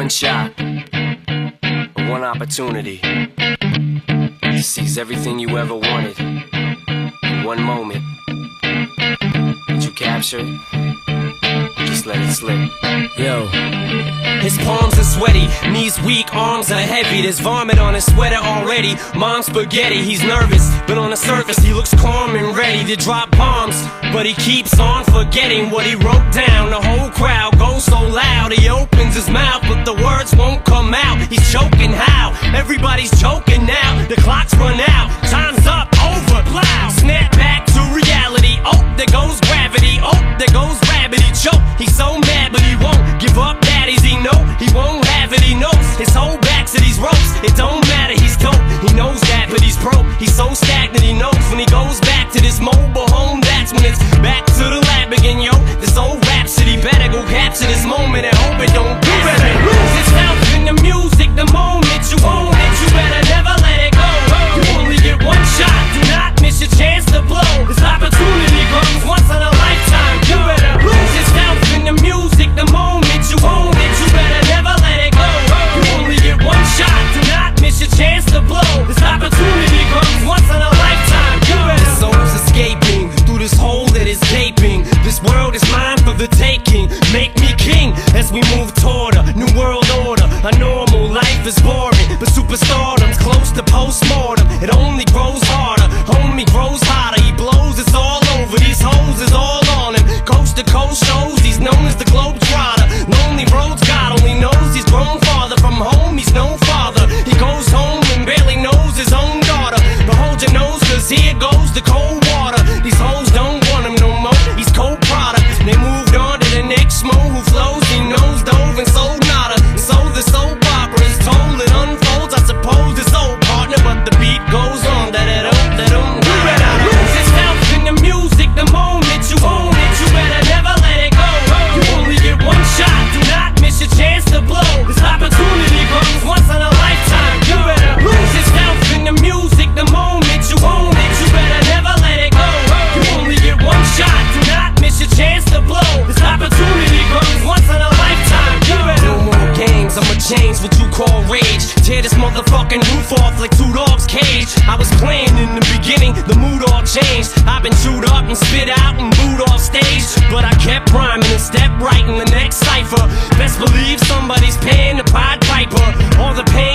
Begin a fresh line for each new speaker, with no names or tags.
one shot, one opportunity to seize everything you ever wanted in one moment. Did you capture it? Or just let it slip? Yo. His palms are sweaty, knees weak, arms are heavy. There's vomit on his sweater already. Mom's spaghetti, he's nervous, but on the surface he looks calm and ready to drop bombs. But he keeps on forgetting what he wrote down. The whole crowd goes so loud, he opens his mouth, but the words won't come out. He's choking how? Everybody's choking now. The clock's run out, time's up, over, loud. Snap back to reality, oh, there goes gravity. Oh, there goes rabbit, he choke. He's so mad, but he won't give up. Daddies, he know he won't have it, he knows his whole back to these ropes. It don't matter, he's dope, he knows that, but he's broke. He's so stagnant, he knows when he goes back to this mobile home, that's when it's back to the lab again, yo. This old rhapsody better go capture this moment and hope it don't do better. Lose yourself in the music, the moment you own it, you better never let it go. You only get one shot, do not miss your chance to blow. This opportunity comes once in a lifetime. You better lose yourself in the music, the moment you own it, you better never let it go. You only get one shot, do not miss your chance to blow. This opportunity comes once in a lifetime. You better. The soul's escaping through this hole that is gaping. This world is mine for the taking. Make me king as we move toward a new world order. A normal life is boring, but superstardom's close to postmortem. It only grows harder, homie grows hotter. He blows, it's all over. These hoes is all on him. Coast to coast shows, he's known as the Globetrotter. Lonely roads, God only knows he's grown farther from home. He's no father. He goes home and barely knows his own daughter. But hold your nose, cause here goes the cold water. These hoes don't want him no more. He's cold product. They moved on to the next mo who flows. He knows dove and sold nada. And so the soap opera is told. It unfolds, I suppose it's old partner, but the beat goes on. You better lose yourself in the music, the moment you own it, you better never let it go. You only get one shot, do not miss your chance to blow. This opportunity comes once in a lifetime. You better lose yourself in the music, the moment you own it, you better never let it go. You only get one shot, do not miss your chance to blow. This opportunity comes once in a lifetime. You better. No more games, I'ma change what you call rage. Tear this motherfucking roof off like two dogs' cage. I was playing in the beginning, the mood all changed. I've been chewed up and spit out and booed off stage, but I kept rhyming and stepped right in the next cipher. Best believe somebody's paying the Pied Piper. All the pain